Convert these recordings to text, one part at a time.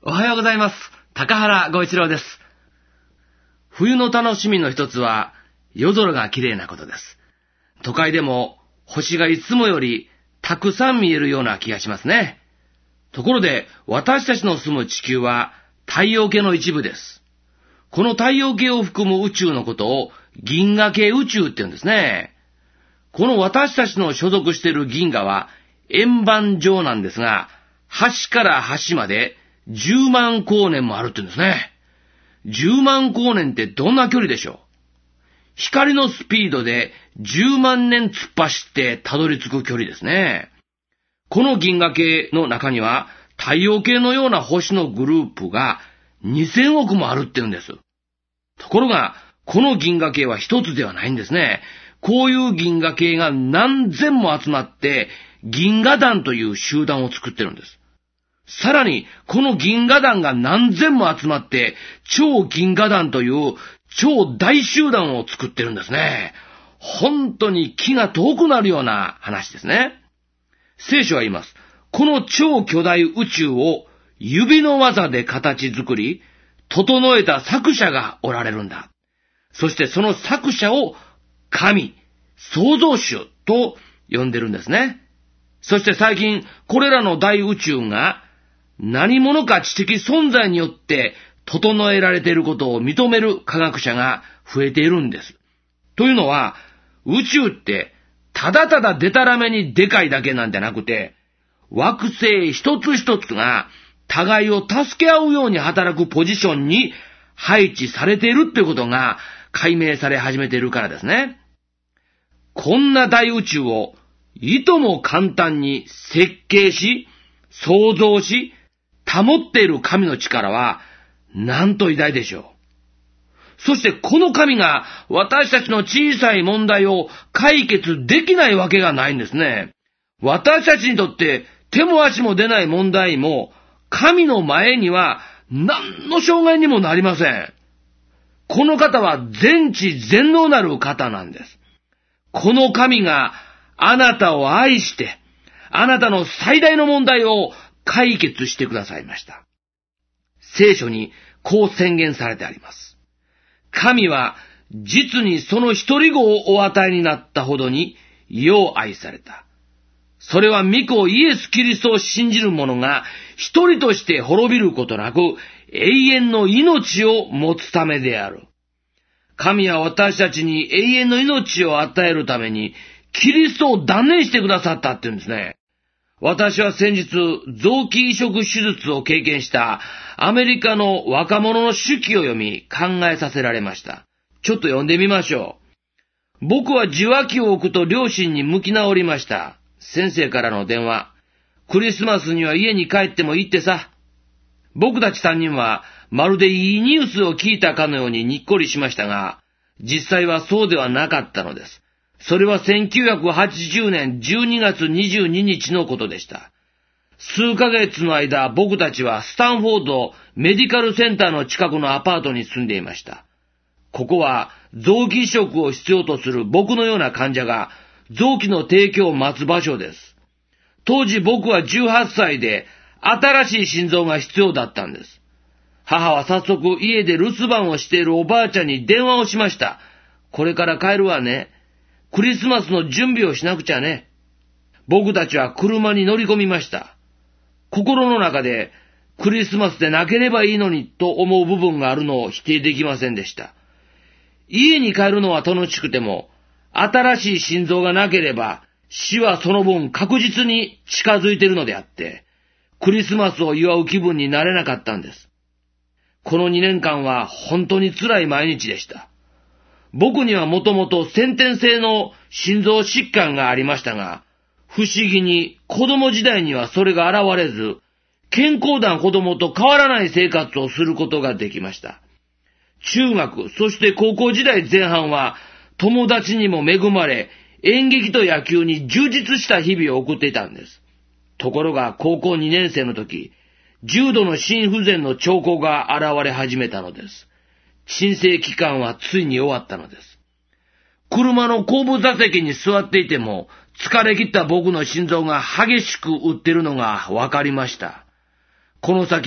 おはようございます。高原剛一郎です。冬の楽しみの一つは夜空が綺麗なことです。都会でも星がいつもよりたくさん見えるような気がしますね。ところで私たちの住む地球は太陽系の一部です。この太陽系を含む宇宙のことを銀河系宇宙って言うんですね。この私たちの所属している銀河は円盤状なんですが、端から端まで10万光年もあるって言うんですね。10万光年ってどんな距離でしょう？光のスピードで10万年突っ走ってたどり着く距離ですね。この銀河系の中には太陽系のような星のグループが2000億もあるって言うんです。ところが、この銀河系は一つではないんですね。こういう銀河系が何千も集まって銀河団という集団を作ってるんです。さらに、この銀河団が何千も集まって、超銀河団という超大集団を作ってるんですね。本当に気が遠くなるような話ですね。聖書は言います。この超巨大宇宙を指の技で形作り、整えた作者がおられるんだ。そしてその作者を神、創造主と呼んでるんですね。そして最近、これらの大宇宙が何者か知的存在によって整えられていることを認める科学者が増えているんです。というのは、宇宙ってただただデタラメにでかいだけなんじゃなくて、惑星一つ一つが互いを助け合うように働くポジションに配置されているっていうことが解明され始めているからですね。こんな大宇宙をいとも簡単に設計し、創造し、保っている神の力はなんと偉大でしょう。そしてこの神が私たちの小さい問題を解決できないわけがないんですね。私たちにとって手も足も出ない問題も神の前には何の障害にもなりません。この方は全知全能なる方なんです。この神があなたを愛して、あなたの最大の問題を解決してくださいました。聖書にこう宣言されてあります。神は実にその一人子をお与えになったほどに世を愛された。それは御子イエス・キリストを信じる者が一人として滅びることなく永遠の命を持つためである。神は私たちに永遠の命を与えるためにキリストを断念してくださったって言うんですね。私は先日、臓器移植手術を経験したアメリカの若者の手記を読み考えさせられました。ちょっと読んでみましょう。僕は受話器を置くと両親に向き直りました。先生からの電話。クリスマスには家に帰ってもいいってさ。僕たち3人はまるでいいニュースを聞いたかのようににっこりしましたが、実際はそうではなかったのです。それは1980年12月22日のことでした。数ヶ月の間、僕たちはスタンフォードメディカルセンターの近くのアパートに住んでいました。ここは臓器移植を必要とする僕のような患者が臓器の提供を待つ場所です。当時僕は18歳で新しい心臓が必要だったんです。母は早速家で留守番をしているおばあちゃんに電話をしました。これから帰るわね。クリスマスの準備をしなくちゃね。僕たちは車に乗り込みました。心の中でクリスマスでなければいいのにと思う部分があるのを否定できませんでした。家に帰るのは楽しくても、新しい心臓がなければ死はその分確実に近づいているのであって、クリスマスを祝う気分になれなかったんです。この2年間は本当に辛い毎日でした。僕にはもともと先天性の心臓疾患がありましたが、不思議に子供時代にはそれが現れず、健康な子供と変わらない生活をすることができました。中学、そして高校時代前半は友達にも恵まれ、演劇と野球に充実した日々を送っていたんです。ところが高校2年生の時、重度の心不全の兆候が現れ始めたのです。鎮静期間はついに終わったのです。車の後部座席に座っていても、疲れ切った僕の心臓が激しく打っているのがわかりました。この先、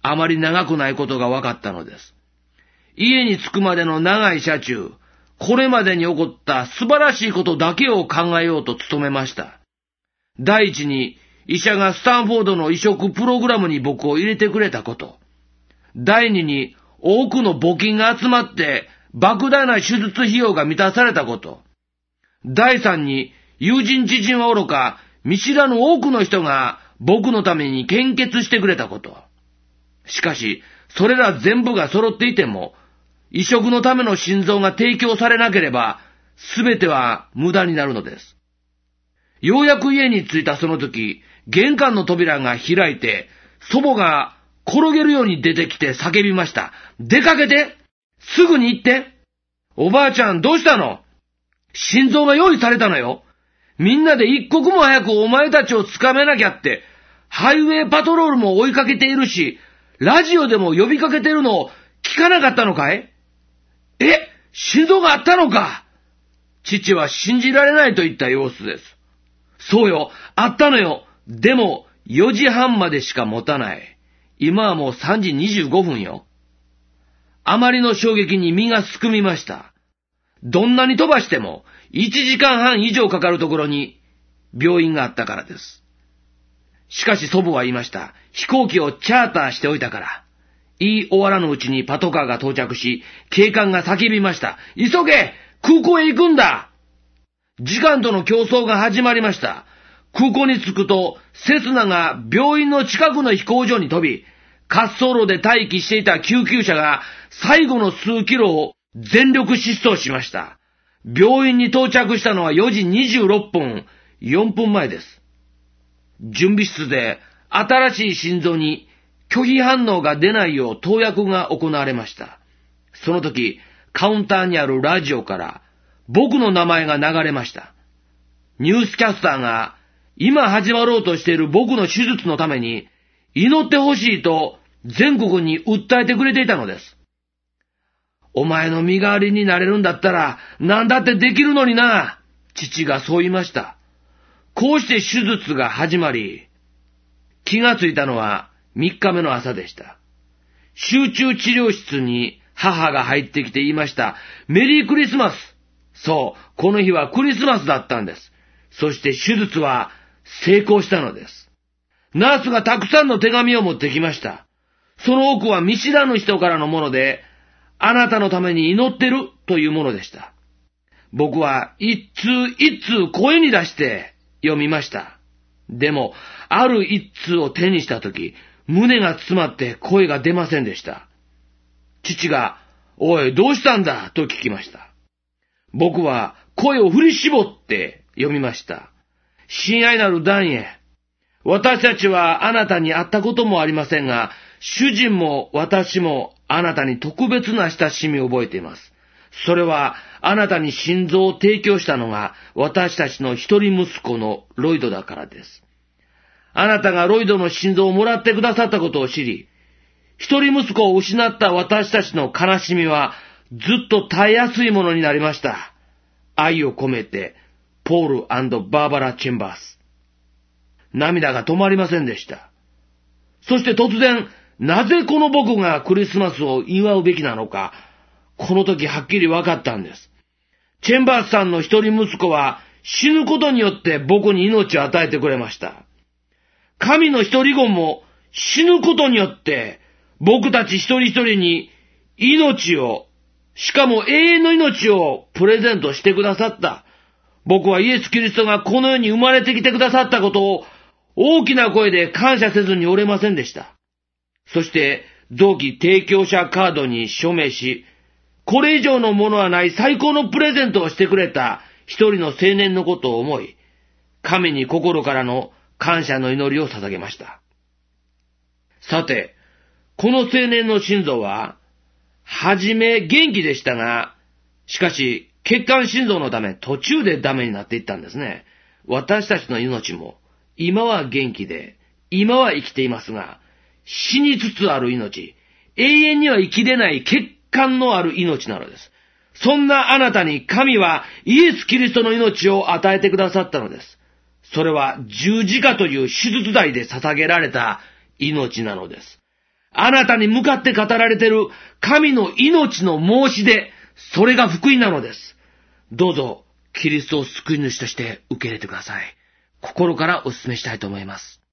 あまり長くないことが分かったのです。家に着くまでの長い車中、これまでに起こった素晴らしいことだけを考えようと努めました。第一に、医者がスタンフォードの移植プログラムに僕を入れてくれたこと。第二に、多くの募金が集まって、莫大な手術費用が満たされたこと。第三に、友人知人は愚か、見知らぬ多くの人が僕のために献血してくれたこと。しかし、それら全部が揃っていても、移植のための心臓が提供されなければ、すべては無駄になるのです。ようやく家に着いたその時、玄関の扉が開いて、祖母が転げるように出てきて叫びました。出かけて！すぐに行って！おばあちゃんどうしたの？心臓が用意されたのよ。みんなで一刻も早くお前たちを掴めなきゃって、ハイウェイパトロールも追いかけているし、ラジオでも呼びかけているのを聞かなかったのかい？心臓があったのか？父は信じられないと言った様子です。そうよ、あったのよ。でも、4時半までしか持たない。今はもう3時25分よ。あまりの衝撃に身がすくみました。どんなに飛ばしても、1時間半以上かかるところに、病院があったからです。しかし祖母は言いました。飛行機をチャーターしておいたから。言い終わらぬうちにパトカーが到着し、警官が叫びました。急げ！空港へ行くんだ！時間との競争が始まりました。空港に着くと、セスナが病院の近くの飛行場に飛び、滑走路で待機していた救急車が最後の数キロを全力疾走しました。病院に到着したのは4時26分、4分前です。準備室で新しい心臓に拒否反応が出ないよう投薬が行われました。その時、カウンターにあるラジオから僕の名前が流れました。ニュースキャスターが今始まろうとしている僕の手術のために祈ってほしいと全国に訴えてくれていたのです。お前の身代わりになれるんだったら何だってできるのにな。父がそう言いました。こうして手術が始まり、気がついたのは3日目の朝でした。集中治療室に母が入ってきて言いました。メリークリスマス。そう、この日はクリスマスだったんです。そして手術は成功したのです。ナースがたくさんの手紙を持ってきました。その多くは見知らぬ人からのもので、あなたのために祈ってるというものでした。僕は一通一通声に出して読みました。でも、ある一通を手にしたとき、胸が詰まって声が出ませんでした。父が、おい、どうしたんだと聞きました。僕は声を振り絞って読みました。親愛なるダニエ、私たちはあなたに会ったこともありませんが、主人も私もあなたに特別な親しみを覚えています。それはあなたに心臓を提供したのが私たちの一人息子のロイドだからです。あなたがロイドの心臓をもらってくださったことを知り、一人息子を失った私たちの悲しみはずっと耐えやすいものになりました。愛を込めて、ポール&バーバラ・チェンバース。涙が止まりませんでした。そして突然、なぜこの僕がクリスマスを祝うべきなのか、この時はっきり分かったんです。チェンバースさんの一人息子は死ぬことによって僕に命を与えてくれました。神の一人子も死ぬことによって僕たち一人一人に命を、しかも永遠の命をプレゼントしてくださった。僕はイエス・キリストがこの世に生まれてきてくださったことを大きな声で感謝せずにおれませんでした。そして臓器提供者カードに署名し、これ以上のものはない最高のプレゼントをしてくれた一人の青年のことを思い、神に心からの感謝の祈りを捧げました。さて、この青年の心臓は、はじめ元気でしたが、しかし血管心臓のため途中でダメになっていったんですね。私たちの命も、今は元気で、今は生きていますが、死につつある命、永遠には生きれない血管のある命なのです。そんなあなたに神はイエス・キリストの命を与えてくださったのです。それは十字架という手術台で捧げられた命なのです。 あなたに向かって語られている神の命の申し出、それが福音なのです。どうぞ、キリストを救い主として受け入れてください。心からお勧めしたいと思います。